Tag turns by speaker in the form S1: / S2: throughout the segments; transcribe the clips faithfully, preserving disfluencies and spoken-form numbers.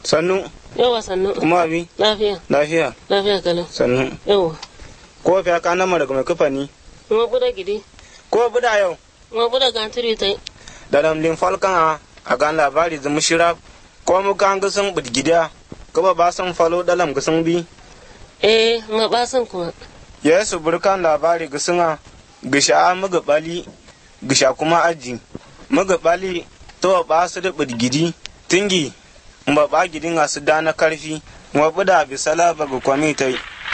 S1: Sannu.
S2: Yawa sannu.
S1: Kuma abi?
S2: Lafiya.
S1: Lafiya.
S2: Lafiya kalau.
S1: Sannu.
S2: Yawa.
S1: Ko fiya ka nama daga mai kufani?
S2: Kuma buda gidi.
S1: Ko buda yau?
S2: Kuma buda gantiri tai.
S1: Da lamlin falkan a a gan labari zumu shira ko mu kan gusun budgidiya ko ba san falo dalam gusun bi?
S2: Eh, ma ba san kuma.
S1: Yesu burkan labari gusun a gisha muga bali gisha kuma aji. Muga bali to ba su da budgidi tingi mba ba gidin a su dana karfi wa buda bisala ba ga kwamitai.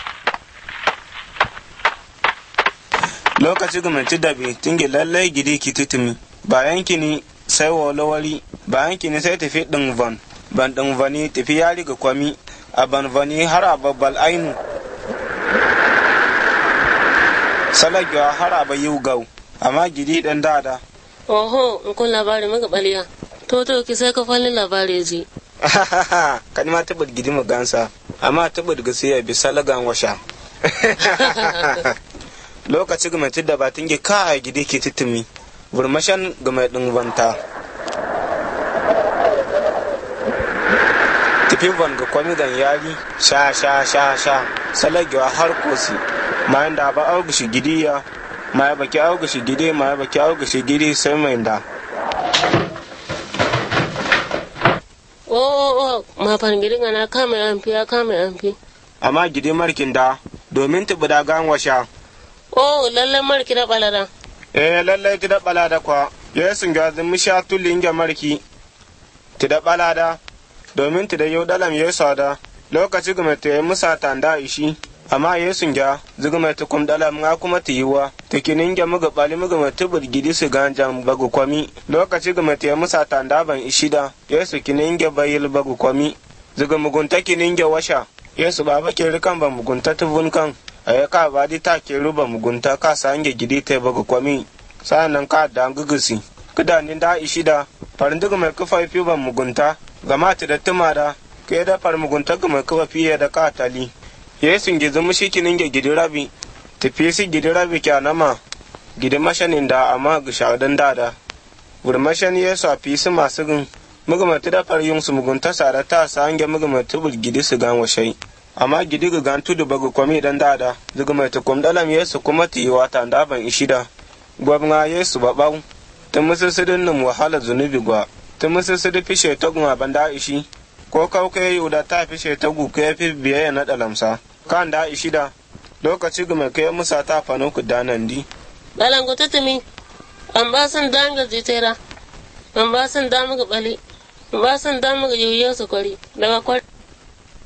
S1: Lokaci gumanci dabe tingi lallai gidi ki tutumi bayan kini sai walawari bayan kini sai tafi ɗin van ban ɗin vani tafi yari ga kwami a ban vani har a babbal ainu salagiwa har a bayi gau amma gidi ɗan dada.
S2: Oho, in kun labari muka baliya. To to ki sai ka falli labari ji.
S1: Kan ma tabbata gidi mu gansa amma tabbata ga sai ya bi salagan washa. Lokaci ga mai da batin ge ka a gidi ke titumi burmashan ga mai ɗin vanta. Tafi van ga kwami gan yari sha sha sha sha salagiwa har kosi ma da ba auga shi gidiya ma ya baki auga shi gidi ma ya baki auga shi gidi sai mai da.
S2: Oh oh oh ma fan gidi na kama amfi ya kama amfi.
S1: Amma gidi markin da domin ta buda gan washa.
S2: Oh lalle marki da balada.
S1: Eh lalle ti da balada kwa yesu ga zumi sha tulin ga marki ti da balada domin ti da yau dalam yesu da lokaci ga mai musa tanda ishi amma yesu ga zuga mai tukum dalam nga kuma ti yiwa ti kinin ga muga bali muga mai tubur gidi su ganjan bagu kwami lokaci ga mai musa tanda ban ishi da yesu kinin ga bayil bagu kwami zuga mugunta kinin ga washa yesu baba ke rikan ba mugunta tubun kan ayi ka ba di ta ke ruba mugunta ka sange gidi ta bagu kwami sa'annan ka da gugusi kudanin da ishi da farin duga mai kufa fi ban mugunta gama ta da tuma da ke da far mugunta ga mai kufa fiye da ka tali yesu ge zama shi kinin ge gidi rabi tafi si gidi rabi kya nama gidi mashanin da amma ga shaɗan dada burmashan yesu a fi su masu gun mugamata da far yin su mugunta sara ta sange mugamata bul gidi su gan washai amma gidi ga gan tudu bagu kwami dan dada zuga mai tukum dalam yesu kuma ti wata da ban ishida gwabna yesu babau ta musulsidin nan wahala zunubi gwa ta musulsidi fishe ta guma banda ishi ko kauka yi da ta fishe ta gu ka fi biyayya na dalamsa kan da ishida lokaci ga mai kai musa ta fano ku danan di
S2: Dalan ku tutumi an ba san danga jitera an ba san damu ga bali an ba san damu ga yoyo su kwari daga kwari